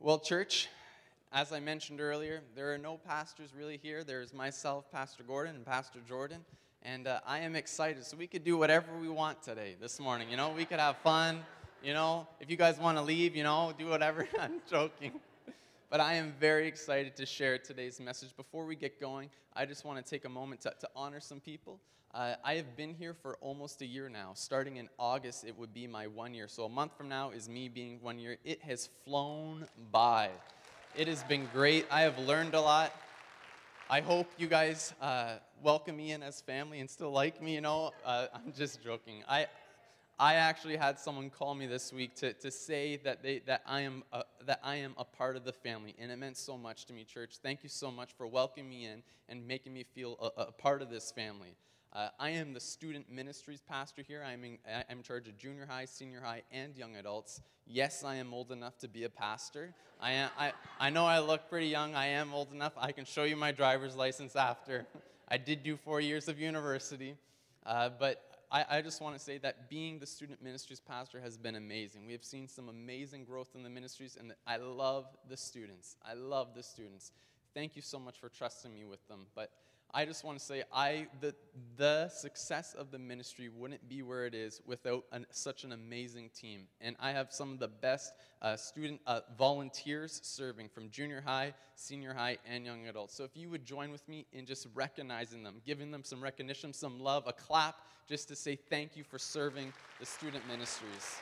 Well, church, as I mentioned earlier, there are no pastors really here. There's myself, Pastor Gordon, and Pastor Jordan, and I am excited. So we could do whatever we want today, this morning. We could have fun. If you guys want to leave, do whatever. I'm joking. But I am very excited to share today's message. Before we get going, I just want to take a moment to honor some people. I have been here for almost a year now. Starting in August, it would be my 1 year. So a month from now is me being 1 year. It has flown by. It has been great. I have learned a lot. I hope you guys welcome me in as family and still like me. I'm just joking. I actually had someone call me this week to say that I am a part of the family, and it meant so much to me, church. Thank you so much for welcoming me in and making me feel a part of this family. I am the student ministries pastor here. I'm in charge of junior high, senior high, and young adults. Yes, I am old enough to be a pastor. I know I look pretty young. I am old enough. I can show you my driver's license after. I did do 4 years of university, but I just want to say that being the student ministries pastor has been amazing. We have seen some amazing growth in the ministries, and I love the students. I love the students. Thank you so much for trusting me with them. But I just want to say the success of the ministry wouldn't be where it is without such an amazing team. And I have some of the best student volunteers serving from junior high, senior high, and young adults. So if you would join with me in just recognizing them, giving them some recognition, some love, a clap, just to say thank you for serving the student ministries.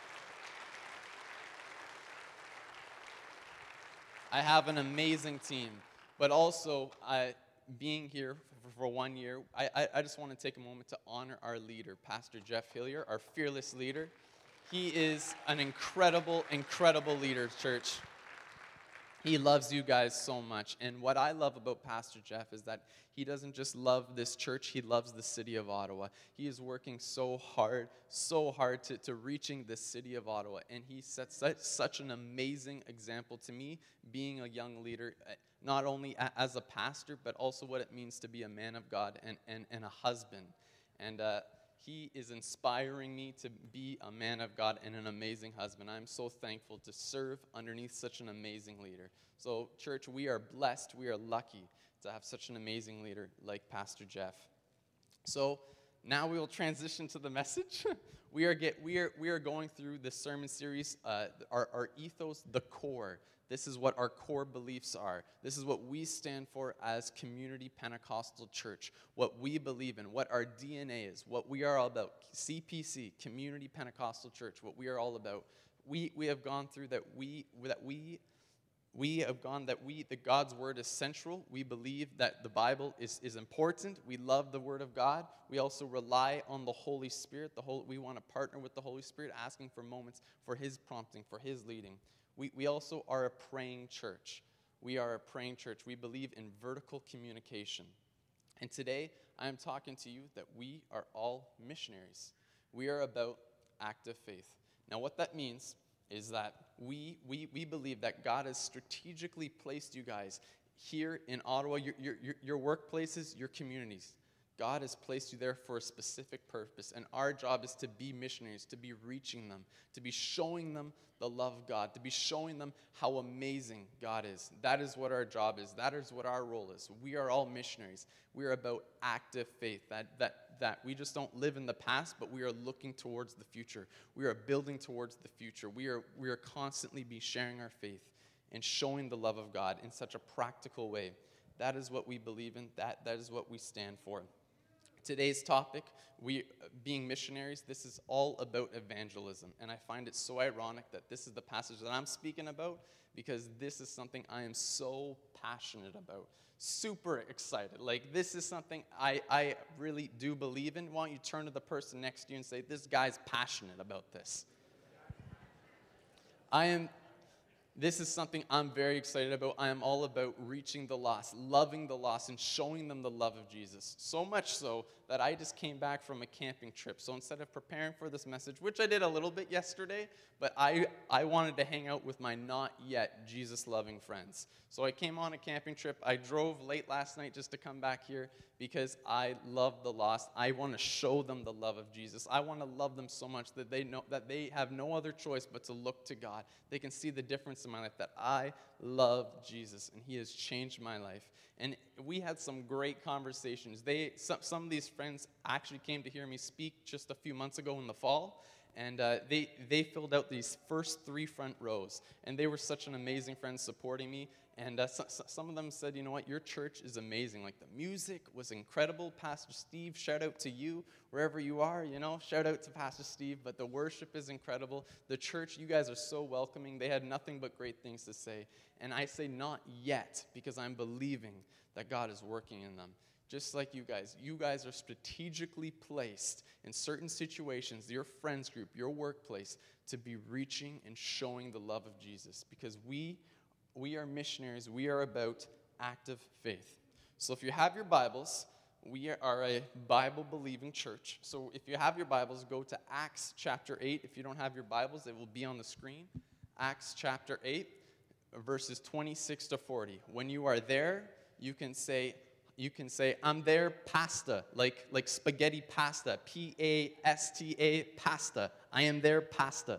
I have an amazing team, but also being here for 1 year, I just want to take a moment to honor our leader, Pastor Jeff Hillier, our fearless leader. He is an incredible, incredible leader, church. He loves you guys so much. And what I love about Pastor Jeff is that he doesn't just love this church, he loves the city of Ottawa. He is working so hard to reaching the city of Ottawa. And he sets such an amazing example to me, being a young leader, not only as a pastor, but also what it means to be a man of God and a husband. And he is inspiring me to be a man of God and an amazing husband. I'm so thankful to serve underneath such an amazing leader. So, church, we are blessed, we are lucky to have such an amazing leader like Pastor Jeff. So, now we will transition to the message. We are going through the sermon series, our ethos, the core. This is what our core beliefs are. This is what we stand for as Community Pentecostal Church, what we believe in, what our DNA is, what we are all about. CPC, Community Pentecostal Church, what we are all about. We have gone through that that God's word is central. We believe that the Bible is important. We love the word of God. We also rely on the Holy Spirit. We want to partner with the Holy Spirit, asking for moments for his prompting, for his leading. We also are a praying church. We are a praying church. We believe in vertical communication. And today, I am talking to you that we are all missionaries. We are about active faith. Now, what that means is that we believe that God has strategically placed you guys here in Ottawa, your workplaces, your communities. God has placed you there for a specific purpose, and our job is to be missionaries, to be reaching them, to be showing them the love of God, to be showing them how amazing God is. That is what our job is. That is what our role is. We are all missionaries. We are about active faith, that we just don't live in the past, but we are looking towards the future. We are building towards the future. We are constantly be sharing our faith and showing the love of God in such a practical way. That is what we believe in. That is what we stand for. Today's topic, we being missionaries, this is all about evangelism. And I find it so ironic that this is the passage that I'm speaking about, because this is something I am so passionate about. Super excited. Like, this is something I really do believe in. Why don't you turn to the person next to you and say, this guy's passionate about this. This is something I'm very excited about. I am all about reaching the lost, loving the lost, and showing them the love of Jesus. So much so that I just came back from a camping trip. So instead of preparing for this message, which I did a little bit yesterday, but I wanted to hang out with my not yet Jesus-loving friends. So I came on a camping trip. I drove late last night just to come back here because I love the lost. I want to show them the love of Jesus. I want to love them so much that they know that they have no other choice but to look to God. They can see the difference in my life, that I love Jesus, and he has changed my life. And we had some great conversations. Some of these friends actually came to hear me speak just a few months ago in the fall. And they filled out these first 3 front rows. And they were such an amazing friend supporting me. And some of them said, you know what, your church is amazing. Like, the music was incredible. Pastor Steve, shout out to you wherever you are, shout out to Pastor Steve. But the worship is incredible. The church, you guys are so welcoming. They had nothing but great things to say. And I say not yet, because I'm believing that God is working in them. Just like you guys are strategically placed in certain situations, your friends group, your workplace, to be reaching and showing the love of Jesus. Because we are missionaries. We are about active faith. So if you have your Bibles, we are a Bible-believing church. So if you have your Bibles, go to Acts chapter 8. If you don't have your Bibles, it will be on the screen. Acts chapter 8, verses 26 to 40. When you are there, you can say, I'm there, pasta, like spaghetti pasta, P-A-S-T-A, pasta. I am there, pasta.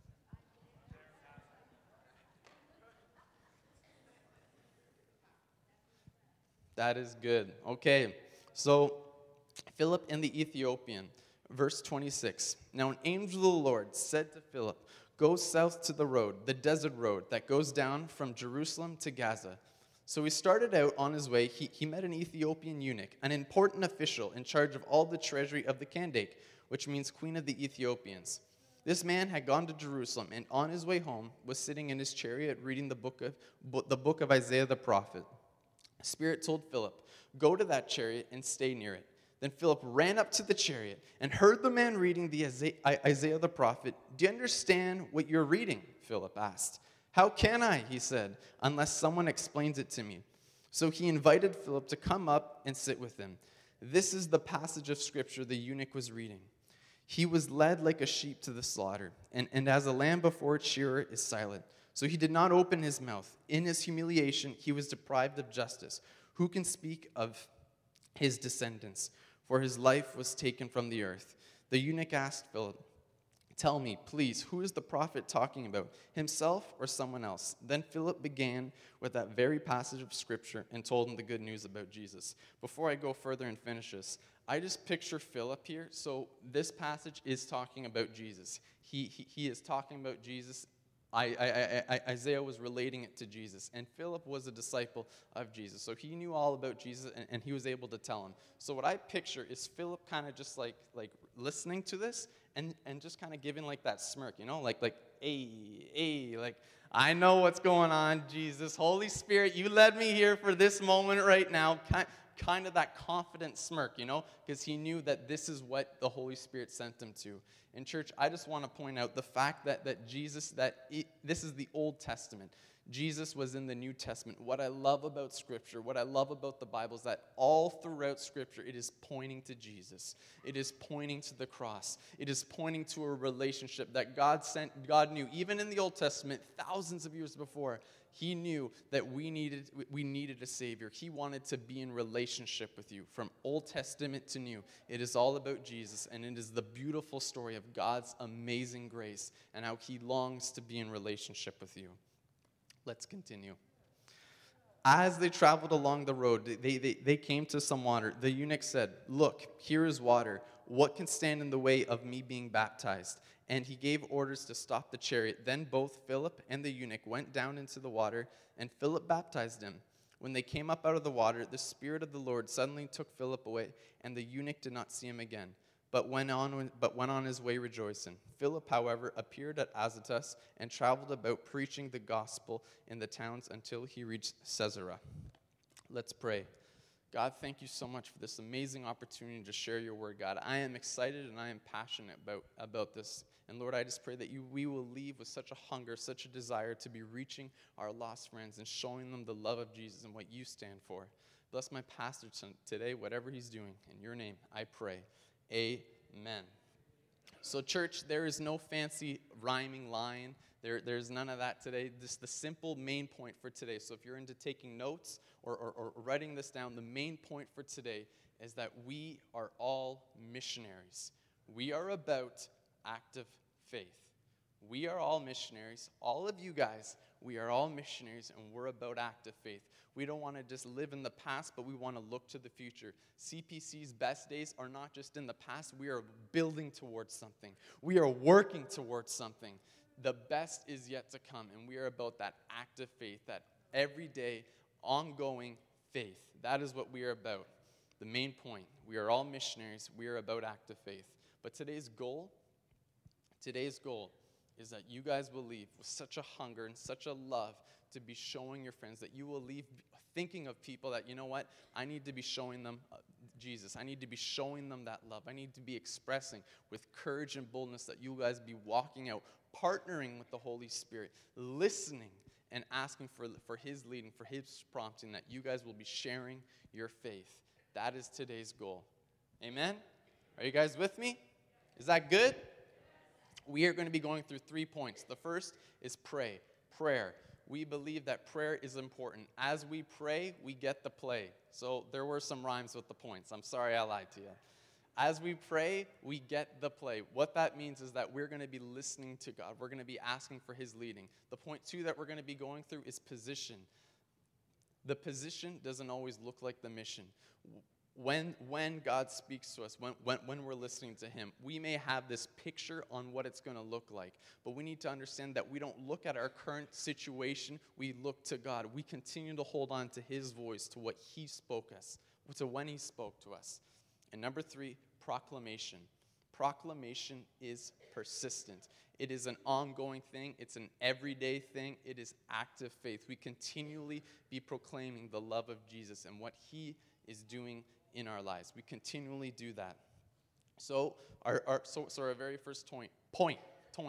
That is good. Okay, so Philip and the Ethiopian, verse 26. Now an angel of the Lord said to Philip, go south to the road, the desert road that goes down from Jerusalem to Gaza. So he started out on his way. He met an Ethiopian eunuch, an important official in charge of all the treasury of the Kandake, which means Queen of the Ethiopians. This man had gone to Jerusalem, and on his way home was sitting in his chariot reading the book of Isaiah the prophet. The Spirit told Philip, go to that chariot and stay near it. Then Philip ran up to the chariot and heard the man reading the Isaiah the prophet. Do you understand what you're reading? Philip asked. How can I, he said, unless someone explains it to me? So he invited Philip to come up and sit with him. This is the passage of Scripture the eunuch was reading. He was led like a sheep to the slaughter, and as a lamb before its shearer is silent. So he did not open his mouth. In his humiliation, he was deprived of justice. Who can speak of his descendants? For his life was taken from the earth. The eunuch asked Philip, tell me, please, who is the prophet talking about, himself or someone else? Then Philip began with that very passage of Scripture and told him the good news about Jesus. Before I go further and finish this, I just picture Philip here. So this passage is talking about Jesus. He is talking about Jesus. Isaiah was relating it to Jesus, and Philip was a disciple of Jesus, so he knew all about Jesus, and he was able to tell him. So what I picture is Philip kind of just like listening to this, and just kind of giving like that smirk, like hey, like, I know what's going on, Jesus, Holy Spirit, you led me here for this moment right now, kind of that confident smirk, because he knew that this is what the Holy Spirit sent him to. In church, I just want to point out the fact that Jesus, this is the Old Testament. Jesus was in the New Testament. What I love about Scripture, what I love about the Bible is that all throughout Scripture, it is pointing to Jesus. It is pointing to the cross. It is pointing to a relationship that God knew, even in the Old Testament, thousands of years before. He knew that we needed a Savior. He wanted to be in relationship with you. From Old Testament to New, it is all about Jesus, and it is the beautiful story of God's amazing grace and how he longs to be in relationship with you. Let's continue. As they traveled along the road, they came to some water. The eunuch said, look, here is water. What can stand in the way of me being baptized? And he gave orders to stop the chariot. Then both Philip and the eunuch went down into the water, and Philip baptized him. When they came up out of the water, the Spirit of the Lord suddenly took Philip away, and the eunuch did not see him again, but went on his way rejoicing. Philip, however, appeared at Azotus and traveled about preaching the gospel in the towns until he reached Caesarea. Let's pray. God, thank you so much for this amazing opportunity to share your word, God. I am excited and I am passionate about this. And Lord, I just pray that we will leave with such a hunger, such a desire to be reaching our lost friends and showing them the love of Jesus and what you stand for. Bless my pastor today, whatever he's doing. In your name, I pray. Amen. So church, there is no fancy rhyming line. There's none of that today. Just the simple main point for today. So if you're into taking notes or writing this down, the main point for today is that we are all missionaries. We are about active faith. We are all missionaries. All of you guys, we are all missionaries, and we're about active faith. We don't want to just live in the past, but we want to look to the future. CPC's best days are not just in the past. We are building towards something. We are working towards something. The best is yet to come, and we are about that active faith, that everyday, ongoing faith. That is what we are about. The main point, we are all missionaries. We are about active faith. But today's goal is that you guys will leave with such a hunger and such a love to be showing your friends, that you will leave thinking of people that, you know what, I need to be showing them Jesus. I need to be showing them that love. I need to be expressing with courage and boldness that you guys be walking out, partnering with the Holy Spirit, listening and asking for his leading, for his prompting, that you guys will be sharing your faith. That is today's goal. Amen? Are you guys with me? Is that good? We are going to be going through 3 points. The first is prayer. We believe that prayer is important. As we pray, we get the play. So there were some rhymes with the points. I'm sorry I lied to you. As we pray, we get the play. What that means is that we're going to be listening to God. We're going to be asking for his leading. The point 2 that we're going to be going through is position. The position doesn't always look like the mission. When God speaks to us, when we're listening to him, we may have this picture on what it's going to look like, but we need to understand that we don't look at our current situation, we look to God. We continue to hold on to his voice, to what he spoke us, to when he spoke to us. And number 3, proclamation. Proclamation is persistent. It is an ongoing thing. It's an everyday thing. It is active faith. We continually be proclaiming the love of Jesus and what he is doing in our lives. We continually do that. So our very first point.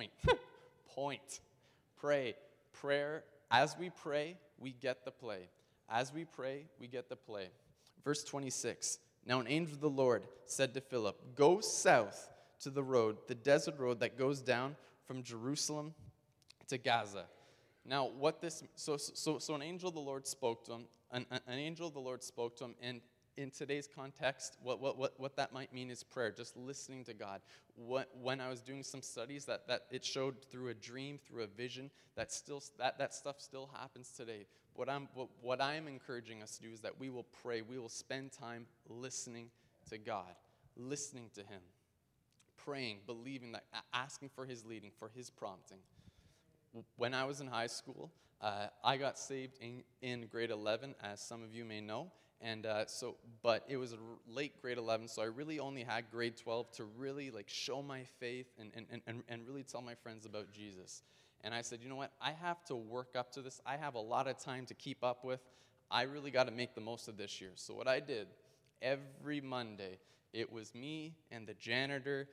Pray. Prayer. As we pray, we get the play. As we pray, we get the play. Verse 26. Now an angel of the Lord said to Philip, go south to the road, the desert road that goes down from Jerusalem to Gaza. Now, so an angel of the Lord spoke to him. An angel of the Lord spoke to him, and in today's context, what that might mean is prayer, just listening to God. When I was doing some studies, that it showed through a dream, through a vision, that stuff still happens today. What I'm encouraging us to do is that we will pray. We will spend time listening to God, listening to him, praying, believing, that asking for his leading, for his prompting. When I was in high school, I got saved in grade 11, as some of you may know. But it was a late grade 11, so I really only had grade 12 to really show my faith and really tell my friends about Jesus. And I said, you know what, I have to work up to this. I have a lot of time to keep up with. I really got to make the most of this year. So what I did, every Monday, it was me and the janitor.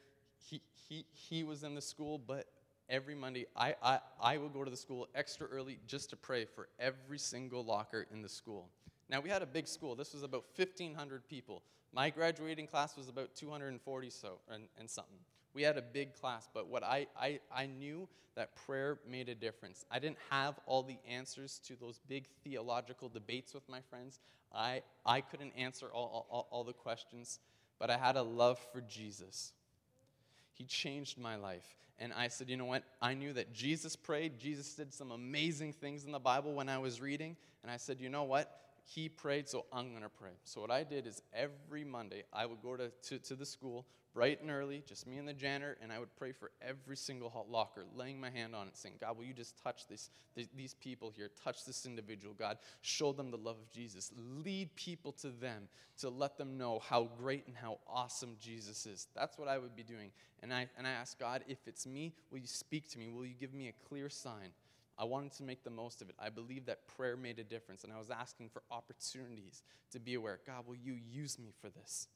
He was in the school, but every Monday, I would go to the school extra early just to pray for every single locker in the school. Now, we had a big school. This was about 1,500 people. My graduating class was about 240 and something. We had a big class, but what I knew that prayer made a difference. I didn't have all the answers to those big theological debates with my friends. I couldn't answer all the questions, but I had a love for Jesus. He changed my life. And I said, you know what? I knew that Jesus prayed. Jesus did some amazing things in the Bible when I was reading. And I said, you know what? He prayed, so I'm going to pray. So what I did is every Monday, I would go to the school bright and early, just me and the janitor, and I would pray for every single hot locker, laying my hand on it, saying, God, will you just touch these people here, touch this individual, God, show them the love of Jesus, lead people to them, to let them know how great and how awesome Jesus is. That's what I would be doing. And I asked God, if it's me, will you speak to me? Will you give me a clear sign? I wanted to make the most of it. I believe that prayer made a difference, and I was asking for opportunities to be aware. God, will you use me for this?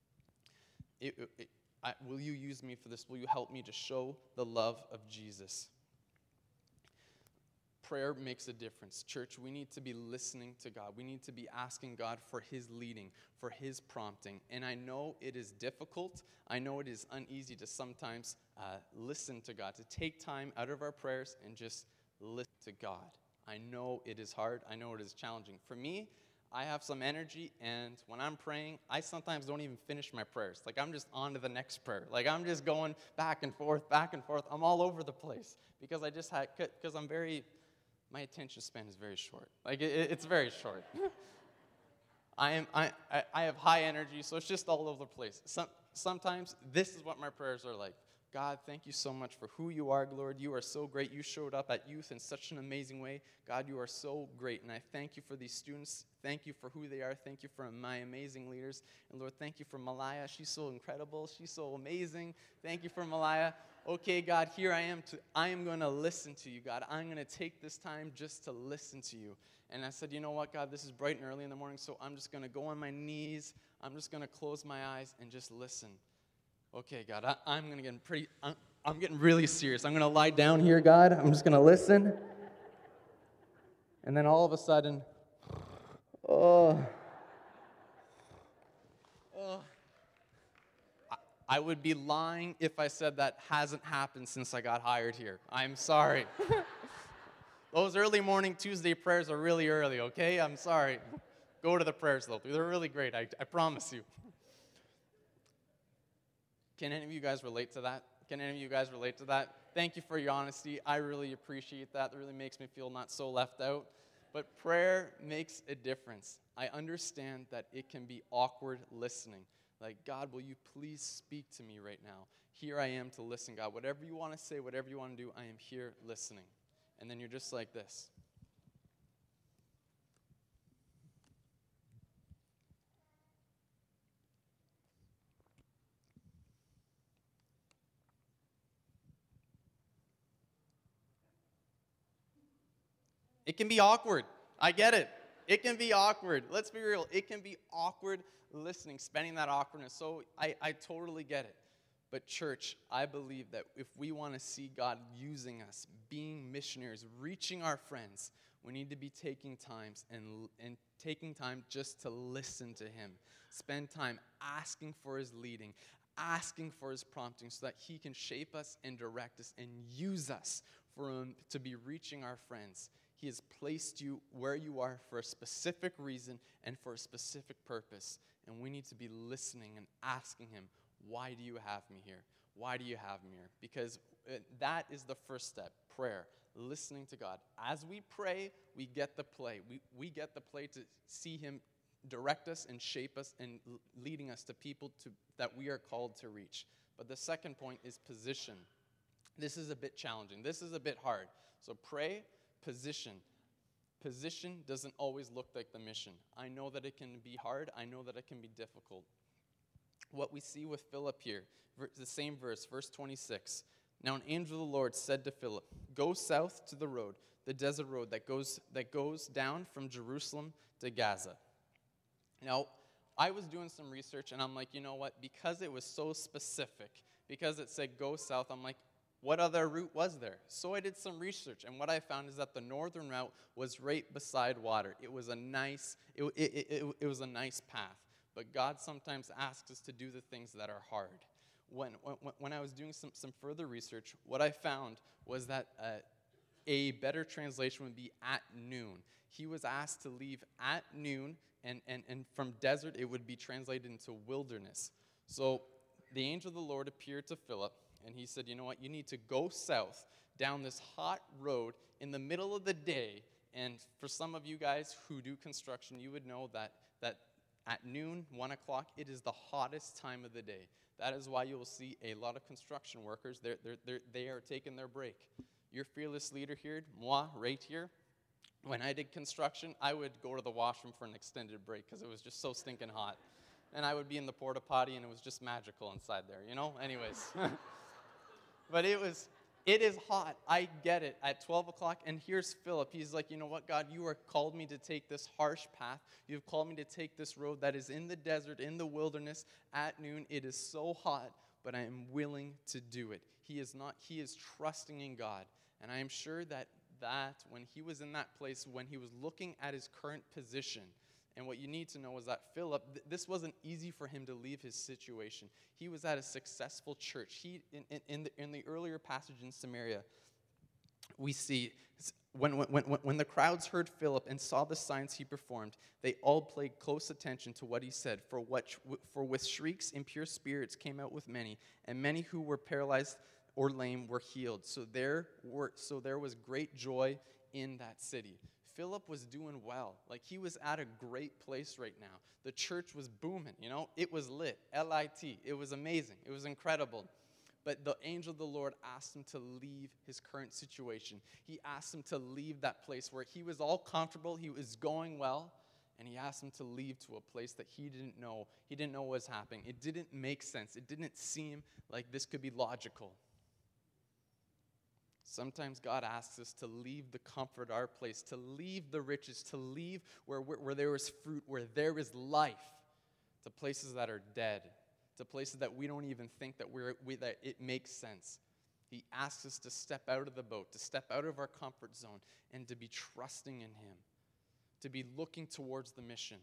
Will you use me for this? Will you help me to show the love of Jesus? prayer makes a difference. Church, we need to be listening to God. We need to be asking God for his leading, for his prompting. And I know it is difficult. I know it is uneasy to sometimes listen to God, to take time out of our prayers and just listen to God. I know it is hard. I know it is challenging. For me, I have some energy, and when I'm praying, I sometimes don't even finish my prayers. Like, I'm just on to the next prayer. Like, I'm just going back and forth, back and forth. I'm all over the place because my attention span is very short. Like, it's very short. I have high energy, so it's just all over the place. Sometimes this is what my prayers are like. God, thank you so much for who you are, Lord. You are so great. You showed up at youth in such an amazing way. God, you are so great, and I thank you for these students. Thank you for who they are. Thank you for my amazing leaders. And Lord, thank you for Malaya. She's so incredible. She's so amazing. Thank you for Malaya. Okay, God, here I am going to listen to you, God. I'm going to take this time just to listen to you. And I said, you know what, God, this is bright and early in the morning, so I'm just going to go on my knees. I'm just going to close my eyes and just listen. Okay, God, I'm getting really serious. I'm going to lie down here, God. I'm just going to listen. And then all of a sudden, I would be lying if I said that hasn't happened since I got hired here. I'm sorry. Those early morning Tuesday prayers are really early, okay? I'm sorry. Go to the prayers, though. They're really great, I promise you. Can any of you guys relate to that? Thank you for your honesty. I really appreciate that. It really makes me feel not so left out. But prayer makes a difference. I understand that it can be awkward listening. Like, God, will you please speak to me right now? Here I am to listen, God. Whatever you want to say, whatever you want to do, I am here listening. And then you're just like this. It can be awkward. I get it. It can be awkward. Let's be real. It can be awkward listening, spending that awkwardness. So I totally get it. But church, I believe that if we want to see God using us, being missionaries, reaching our friends, we need to be taking time just to listen to him. Spend time asking for his leading, asking for his prompting so that he can shape us and direct us and use us for him to be reaching our friends. He has placed you where you are for a specific reason and for a specific purpose. And we need to be listening and asking him, why do you have me here? Why do you have me here? Because that is the first step, prayer, listening to God. As we pray, we get the play. We get the play to see him direct us and shape us and leading us to people that we are called to reach. But the second point is position. This is a bit challenging. This is a bit hard. So pray, position. Position doesn't always look like the mission. I know that it can be hard. I know that it can be difficult. What we see with Philip here, the same verse, verse 26. Now an angel of the Lord said to Philip, go south to the road, the desert road that goes down from Jerusalem to Gaza. Now, I was doing some research, and I'm like, you know what? Because it was so specific, because it said go south, I'm like, what other route was there? So I did some research, and what I found is that the northern route was right beside water. It was a nice path. But God sometimes asks us to do the things that are hard. When I was doing some further research, what I found was that a better translation would be at noon. He was asked to leave at noon, and from desert it would be translated into wilderness. So the angel of the Lord appeared to Philip, and he said, you know what, you need to go south down this hot road in the middle of the day. And for some of you guys who do construction, you would know that at noon, 1 o'clock, it is the hottest time of the day. That is why you will see a lot of construction workers. They are taking their break. Your fearless leader here, moi, right here, when I did construction, I would go to the washroom for an extended break because it was just so stinking hot. And I would be in the porta potty, and it was just magical inside there, you know? Anyways. But it is hot. I get it. At 12 o'clock, and here's Philip. He's like, you know what, God, you are called me to take this harsh path. You've called me to take this road that is in the desert, in the wilderness, at noon. It is so hot, but I am willing to do it. He is trusting in God. And I am sure that that when he was in that place, when he was looking at his current position, and what you need to know is that Philip, this wasn't easy for him to leave his situation. He was at a successful church. In the earlier passage in Samaria, we see when the crowds heard Philip and saw the signs he performed, they all paid close attention to what he said. For with shrieks impure spirits came out with many, and many who were paralyzed or lame were healed. So there was great joy in that city. Philip was doing well. Like, he was at a great place right now. The church was booming, It was lit, L-I-T. It was amazing. It was incredible. But the angel of the Lord asked him to leave his current situation. He asked him to leave that place where he was all comfortable, he was going well, and he asked him to leave to a place that he didn't know. He didn't know what was happening. It didn't make sense. It didn't seem like this could be logical. Sometimes God asks us to leave the comfort of our place, to leave the riches, to leave where there is fruit, where there is life, to places that are dead, to places that we don't even think that that it makes sense. He asks us to step out of the boat, to step out of our comfort zone, and to be trusting in him, to be looking towards the mission,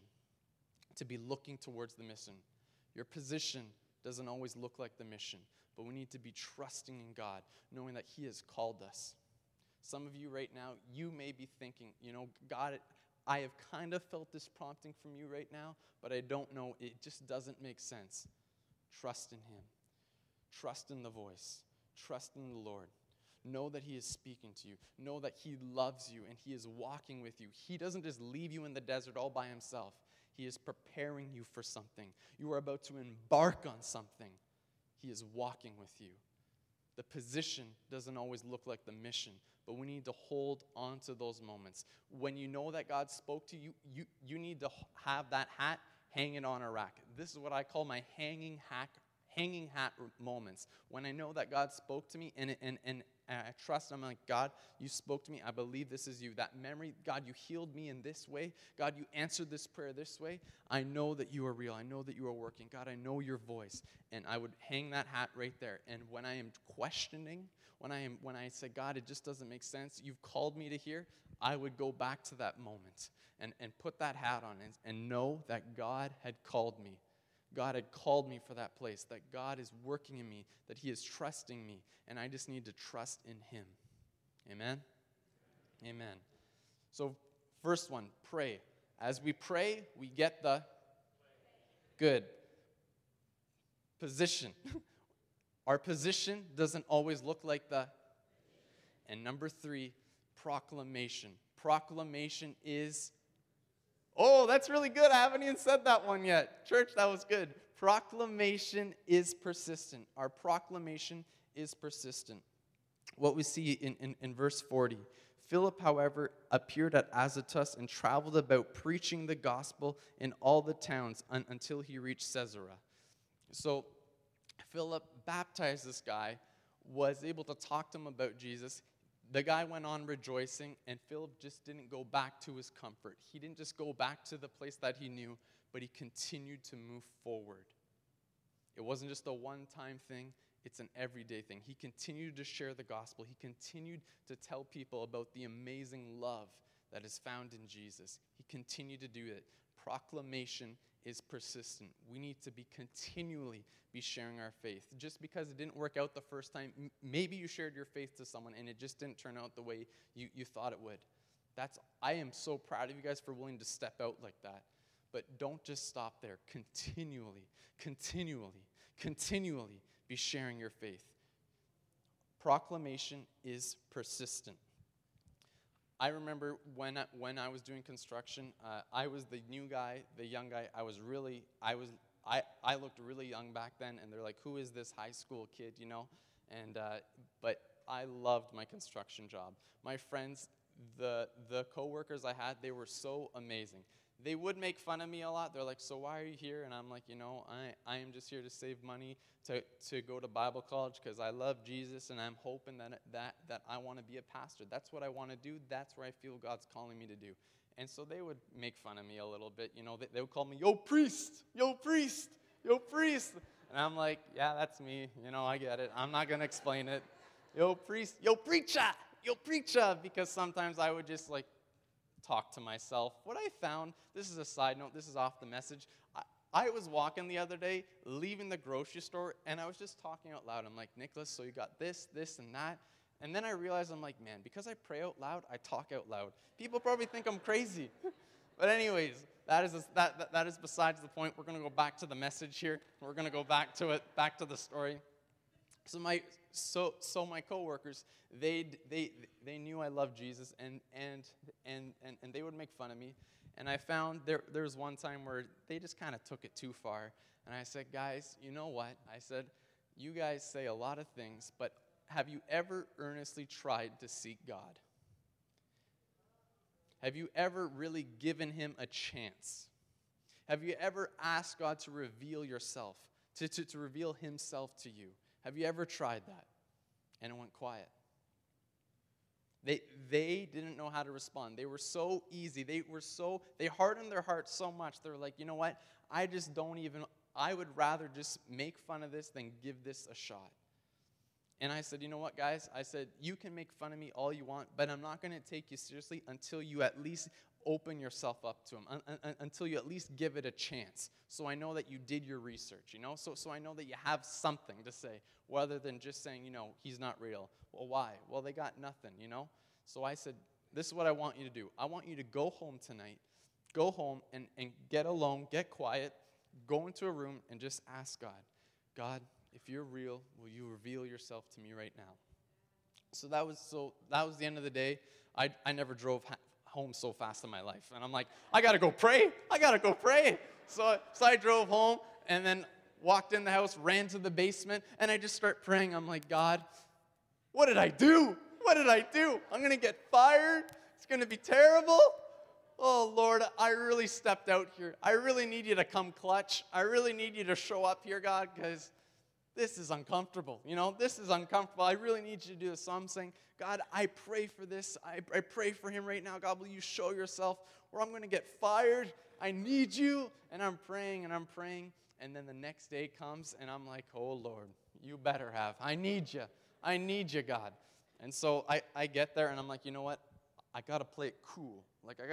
Your position doesn't always look like the mission, but we need to be trusting in God, knowing that he has called us. Some of you right now, you may be thinking, God, I have kind of felt this prompting from you right now, but I don't know. It just doesn't make sense. Trust in him. Trust in the voice. Trust in the Lord. Know that he is speaking to you. Know that he loves you and he is walking with you. He doesn't just leave you in the desert all by himself. He is preparing you for something. You are about to embark on something. He is walking with you. The position doesn't always look like the mission, but we need to hold on to those moments. When you know that God spoke to you, you need to have that hat hanging on a rack. This is what I call my hanging hat moments. When I know that God spoke to me and I trust him, I'm like, God, you spoke to me. I believe this is you. That memory, God, you healed me in this way. God, you answered this prayer this way. I know that you are real. I know that you are working. God, I know your voice. And I would hang that hat right there. And when I am questioning, when I say, God, it just doesn't make sense, you've called me to here, I would go back to that moment and put that hat on and know that God had called me. God had called me for that place, that God is working in me, that he is trusting me, and I just need to trust in him. Amen? Amen. So first one, pray. As we pray, we get the good position. Our position doesn't always look like the. And number 3, proclamation. Proclamation is. Oh, that's really good. I haven't even said that one yet. Church, that was good. Proclamation is persistent. Our proclamation is persistent. What we see in verse 40. Philip, however, appeared at Azotus and traveled about preaching the gospel in all the towns until he reached Caesarea. So Philip baptized this guy, was able to talk to him about Jesus. The guy went on rejoicing, and Philip just didn't go back to his comfort. He didn't just go back to the place that he knew, but he continued to move forward. It wasn't just a one-time thing. It's an everyday thing. He continued to share the gospel. He continued to tell people about the amazing love that is found in Jesus. He continued to do it. Proclamation is persistent. We need to continually be sharing our faith. Just because it didn't work out the first time, maybe you shared your faith to someone and it just didn't turn out the way you thought it would. I am so proud of you guys for willing to step out like that. But don't just stop there. Continually be sharing your faith. Proclamation is persistent. I remember when I was doing construction, I was the new guy, the young guy. I looked really young back then, and they're like, "Who is this high school kid?" And but I loved my construction job. My friends, the coworkers I had, they were so amazing. They would make fun of me a lot. They're like, "So why are you here?" And I'm like, I am just here to save money to go to Bible college because I love Jesus and I'm hoping that I want to be a pastor. That's what I want to do. That's where I feel God's calling me to do. And so they would make fun of me a little bit. They would call me, "Yo, priest, yo, priest, yo, priest." And I'm like, "Yeah, that's me. I get it. I'm not going to explain it. Yo, priest, yo, preacher." Yo, preach because sometimes I would just like talk to myself. What I found, this is a side note, this is off the message. I was walking the other day, leaving the grocery store, and I was just talking out loud. I'm like, Nicholas, so you got this, this, and that. And then I realized, I'm like, man, because I pray out loud, I talk out loud. People probably think I'm crazy. But anyways, that is besides the point. We're going to go back to the message here. We're going to go back to it, back to the story. So my coworkers, they knew I loved Jesus, and they would make fun of me. And I found there was one time where they just kind of took it too far. And I said, guys, you know what? I said, you guys say a lot of things, but have you ever earnestly tried to seek God? Have you ever really given him a chance? Have you ever asked God to reveal yourself, to reveal himself to you? Have you ever tried that? And it went quiet. They didn't know how to respond. They were so easy. They hardened their hearts so much. They were like, you know what? I would rather just make fun of this than give this a shot. And I said, you know what, guys? I said, you can make fun of me all you want, but I'm not going to take you seriously until you at least open yourself up to him, until you at least give it a chance. So I know that you did your research, you know? So I know that you have something to say, rather than just saying, you know, he's not real. Well, why? Well, they got nothing, you know? So I said, this is what I want you to do. I want you to go home tonight, go home and get alone, get quiet, go into a room and just ask God, God, if you're real, will you reveal yourself to me right now? So that was the end of the day. I never drove home so fast in my life. And I'm like, I got to go pray. So I drove home and then walked in the house, ran to the basement, and I just start praying. I'm like, God, what did I do? I'm going to get fired. It's going to be terrible. Oh, Lord, I really stepped out here. I really need you to come clutch. I really need you to show up here, God, because this is uncomfortable. You know, this is uncomfortable. I really need you to do this. So I'm saying, God, I pray for this. I pray for him right now. God, will you show yourself or I'm going to get fired? I need you. And I'm praying. And then the next day comes and I'm like, oh, Lord, you better have. I need you, God. And so I get there and I'm like, you know what? I got to play it cool.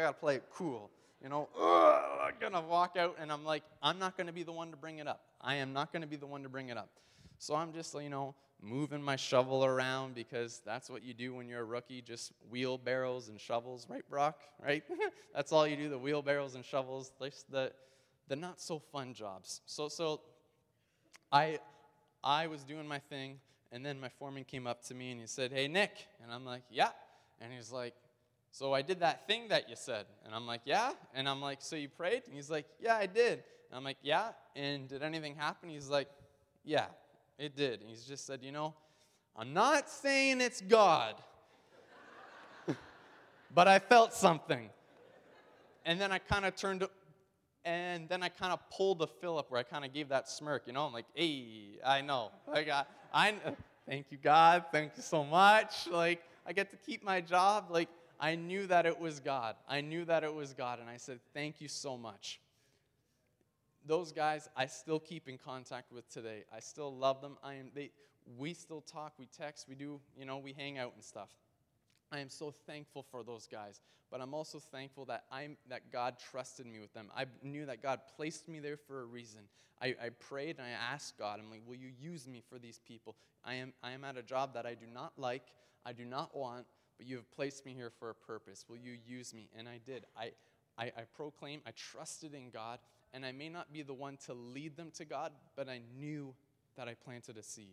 You know, I'm going to walk out and I'm like, I'm not going to be the one to bring it up. I am not going to be the one to bring it up. So I'm just, you know, moving my shovel around because that's what you do when you're a rookie, just wheelbarrows and shovels, right, Brock? Right? That's all you do, the wheelbarrows and shovels, the not so fun jobs. So I was doing my thing, and then my foreman came up to me and he said, hey, Nick. And I'm like, yeah. And he's like, so I did that thing that you said. And I'm like, yeah. And I'm like, so you prayed? And he's like, yeah, I did. And I'm like, yeah. And did anything happen? He's like, yeah, it did. And he's just said, you know, I'm not saying it's God, but I felt something. And then I kind of pulled a Philip where I kind of gave that smirk, you know. I'm like, hey, I know. Thank you, God. Thank you so much. Like, I get to keep my job. Like, I knew that it was God. And I said, thank you so much. Those guys I still keep in contact with today. I still love them. We still talk, we text, we hang out and stuff. I am so thankful for those guys, but I'm also thankful that God trusted me with them. I knew that God placed me there for a reason. I prayed and I asked God, I'm like, will you use me for these people? I am at a job that I do not like, I do not want, but you have placed me here for a purpose. Will you use me? And I did. I proclaimed, I trusted in God, and I may not be the one to lead them to God, but I knew that I planted a seed.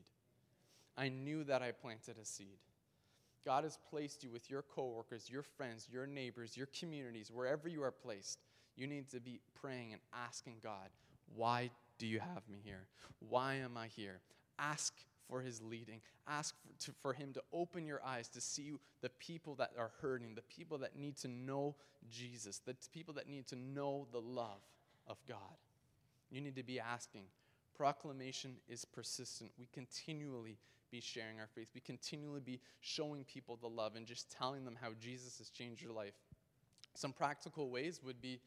God has placed you with your coworkers, your friends, your neighbors, your communities, wherever you are placed. You need to be praying and asking God, why do you have me here? Why am I here? Ask for his leading. Ask for him to open your eyes to see the people that are hurting, the people that need to know Jesus, the people that need to know the love of God. You need to be asking. Proclamation is persistent. We continually be sharing our faith. We continually be showing people the love and just telling them how Jesus has changed your life. Some practical ways would be,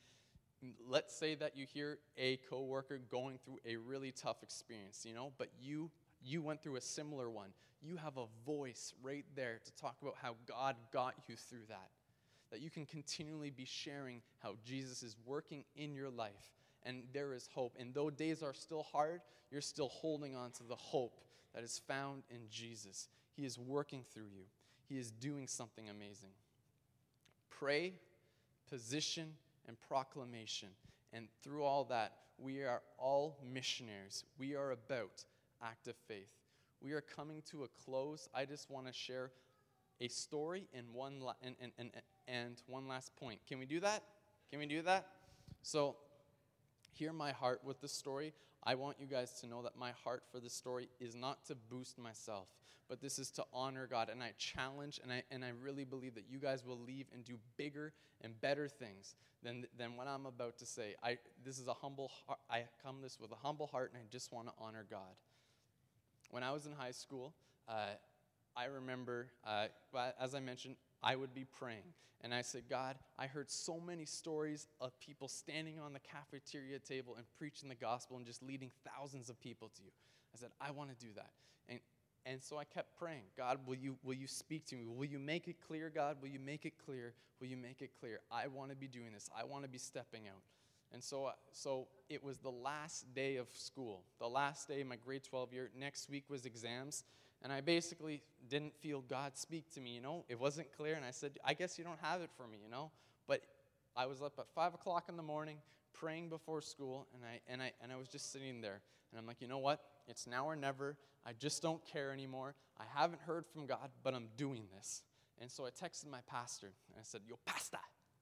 let's say that you hear a coworker going through a really tough experience, but you you went through a similar one, you have a voice right there to talk about how God got you through that. That you can continually be sharing how Jesus is working in your life, and there is hope. And though days are still hard, you're still holding on to the hope that is found in Jesus. He is working through you. He is doing something amazing. Pray, position, and proclamation. And through all that, we are all missionaries. We are about active faith. We are coming to a close. I just want to share a story and one last point. Can we do that? Can we do that? So, hear my heart with the story. I want you guys to know that my heart for this story is not to boost myself, but this is to honor God. And I challenge, and I really believe that you guys will leave and do bigger and better things than what I'm about to say. This is a humble heart. I come this with a humble heart, and I just want to honor God. When I was in high school, I remember, as I mentioned, I would be praying. And I said, God, I heard so many stories of people standing on the cafeteria table and preaching the gospel and just leading thousands of people to you. I said, I want to do that. And so I kept praying, God, will you speak to me? Will you make it clear, God? Will you make it clear? Will you make it clear? I want to be doing this. I want to be stepping out. And so it was the last day of school, the last day of my grade 12 year. Next week was exams. And I basically didn't feel God speak to me, It wasn't clear, and I said, I guess you don't have it for me, But I was up at 5 o'clock in the morning praying before school, and I was just sitting there. And I'm like, you know what? It's now or never. I just don't care anymore. I haven't heard from God, but I'm doing this. And so I texted my pastor, and I said, yo, pasta,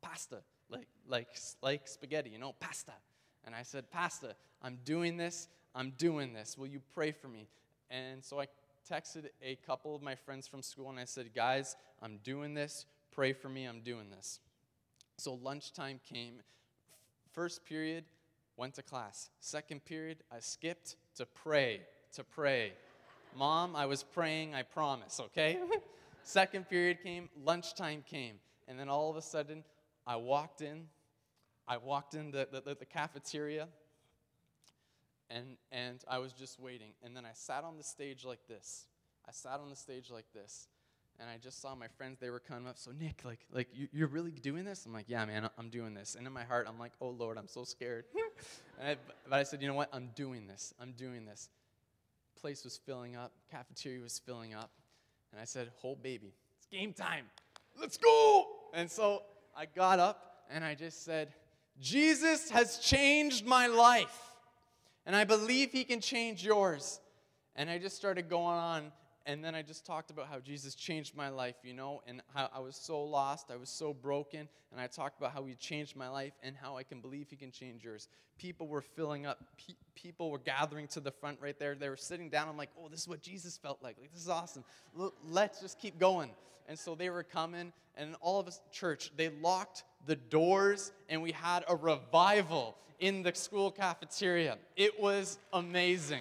like spaghetti, pasta. And I said, Pastor, I'm doing this. Will you pray for me? And so I texted a couple of my friends from school, and I said, guys, I'm doing this. Pray for me. I'm doing this. So lunchtime came. First period, went to class. Second period, I skipped to pray. Mom, I was praying, I promise, okay? Second period came, lunchtime came. And then all of a sudden, I walked in the cafeteria, and I was just waiting. And then I sat on the stage like this. And I just saw my friends, they were coming up. So, Nick, you're really doing this? I'm like, yeah, man, I'm doing this. And in my heart, I'm like, oh, Lord, I'm so scared. But I said, you know what? I'm doing this. Place was filling up. Cafeteria was filling up. And I said, oh, baby, it's game time. Let's go. And so I got up, and I just said, Jesus has changed my life. And I believe he can change yours. And I just started going on. And then I just talked about how Jesus changed my life, and how I was so lost, I was so broken. And I talked about how he changed my life and how I can believe he can change yours. People were filling up. People were gathering to the front right there. They were sitting down. I'm like, oh, this is what Jesus felt like. This is awesome. Let's just keep going. And so they were coming, and all of us, church, they locked the doors, and we had a revival in the school cafeteria. It was amazing.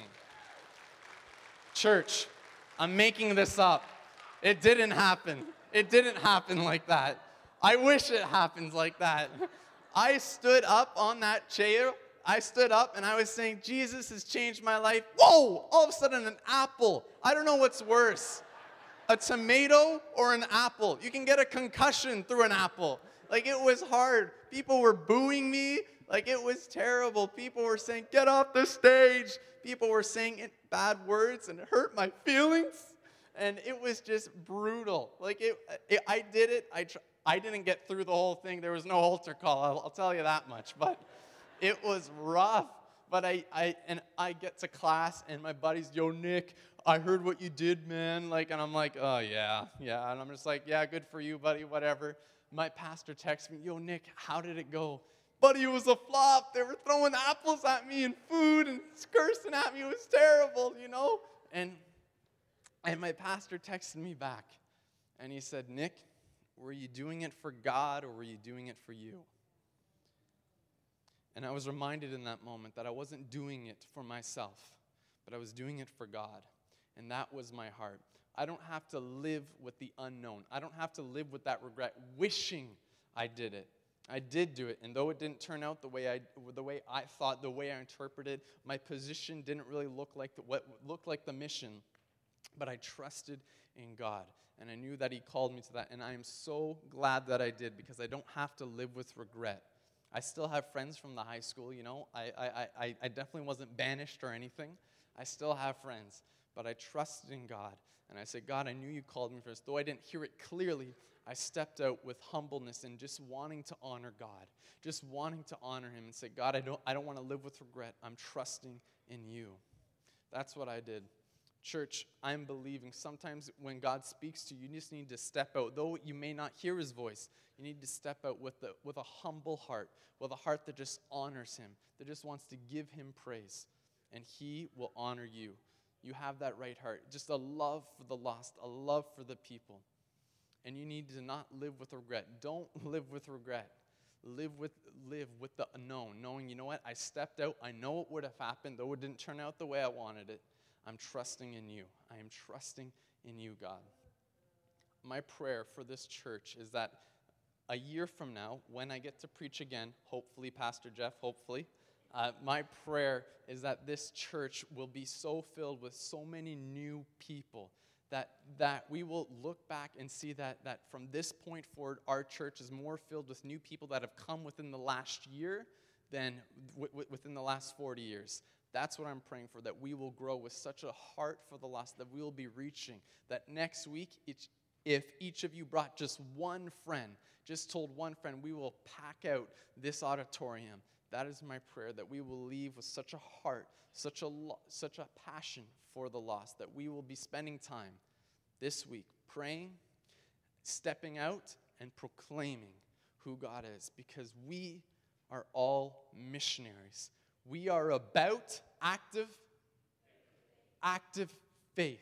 Church, I'm making this up. It didn't happen. It didn't happen like that. I wish it happened like that. I stood up on that chair. I stood up and I was saying, Jesus has changed my life. Whoa! All of a sudden, an apple. I don't know what's worse, a tomato or an apple. You can get a concussion through an apple. It was hard. People were booing me. It was terrible. People were saying, get off the stage. People were saying bad words, and it hurt my feelings. And it was just brutal. I did it. I didn't get through the whole thing. There was no altar call. I'll tell you that much. But it was rough. But I get to class, and my buddy's, yo, Nick, I heard what you did, man. And I'm like, oh, yeah. And I'm just like, yeah, good for you, buddy, whatever. My pastor texts me, yo, Nick, how did it go? Buddy, it was a flop. They were throwing apples at me and food and cursing at me. It was terrible, And my pastor texted me back, and he said, Nick, were you doing it for God or were you doing it for you? And I was reminded in that moment that I wasn't doing it for myself, but I was doing it for God. And that was my heart. I don't have to live with the unknown. I don't have to live with that regret, wishing I did it. I did do it, and though it didn't turn out the way I thought, the way I interpreted, my position didn't really look like what looked like the mission, but I trusted in God, and I knew that He called me to that, and I am so glad that I did, because I don't have to live with regret. I still have friends from the high school, I definitely wasn't banished or anything. I still have friends, but I trusted in God, and I said, God, I knew You called me for this. Though I didn't hear it clearly, I stepped out with humbleness and just wanting to honor God, just wanting to honor Him and say, God, I don't want to live with regret. I'm trusting in You. That's what I did. Church, I'm believing sometimes when God speaks to you, you just need to step out. Though you may not hear His voice, you need to step out with a humble heart, with a heart that just honors Him, that just wants to give Him praise, and He will honor you. You have that right heart, just a love for the lost, a love for the people. And you need to not live with regret. Don't live with regret. Live with the unknown, knowing, you know what, I stepped out. I know it would have happened, though it didn't turn out the way I wanted it. I'm trusting in You. I am trusting in You, God. My prayer for this church is that a year from now, when I get to preach again, hopefully, Pastor Jeff, hopefully, my prayer is that this church will be so filled with so many new people that we will look back and see that from this point forward, our church is more filled with new people that have come within the last year than within the last 40 years. That's what I'm praying for, that we will grow with such a heart for the lost, that we will be reaching, that next week, if each of you brought just one friend, just told one friend, we will pack out this auditorium. That is my prayer, that we will leave with such a heart, such a passion for the lost, that we will be spending time this week praying, stepping out, and proclaiming who God is, because we are all missionaries. We are about active faith,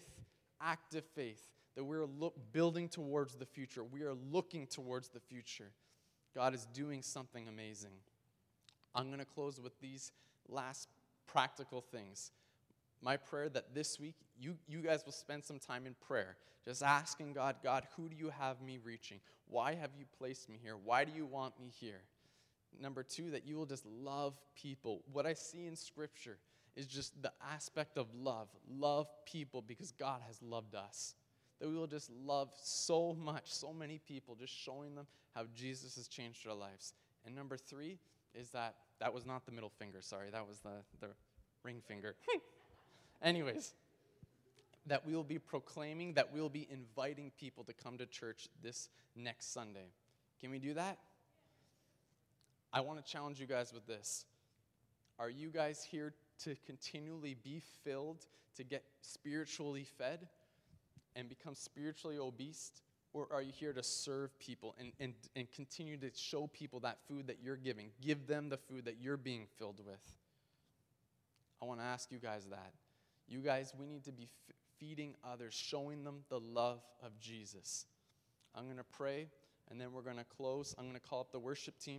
that we're building towards the future. We are looking towards the future. God is doing something amazing. I'm going to close with these last practical things. My prayer that this week, you guys will spend some time in prayer, just asking God, who do You have me reaching? Why have You placed me here? Why do You want me here? Number 2, that you will just love people. What I see in Scripture is just the aspect of love. Love people because God has loved us. That we will just love so much, so many people, just showing them how Jesus has changed our lives. And number 3 is that was not the middle finger, sorry, that was the ring finger. Anyways, that we will be proclaiming, that we will be inviting people to come to church this next Sunday. Can we do that? I want to challenge you guys with this. Are you guys here to continually be filled, to get spiritually fed and become spiritually obese? Or are you here to serve people and continue to show people that food that you're giving? Give them the food that you're being filled with. I want to ask you guys that. You guys, we need to be feeding others, showing them the love of Jesus. I'm going to pray, and then we're going to close. I'm going to call up the worship team.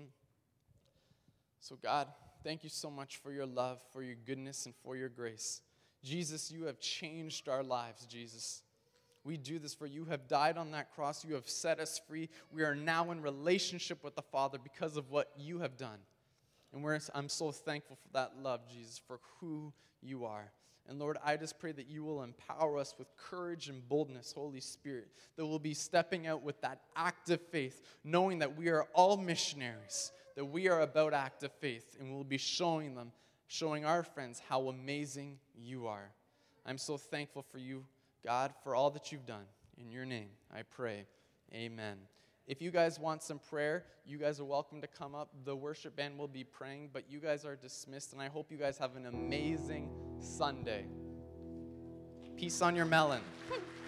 So God, thank You so much for Your love, for Your goodness, and for Your grace. Jesus, You have changed our lives, Jesus. We do this for You have died on that cross. You have set us free. We are now in relationship with the Father because of what You have done. And I'm so thankful for that love, Jesus, for who You are. And Lord, I just pray that You will empower us with courage and boldness, Holy Spirit, that we'll be stepping out with that active faith, knowing that we are all missionaries, that we are about active faith, and we'll be showing our friends how amazing You are. I'm so thankful for You, God, for all that You've done. In Your name, I pray. Amen. If you guys want some prayer, you guys are welcome to come up. The worship band will be praying, but you guys are dismissed, and I hope you guys have an amazing Sunday. Peace on your melon.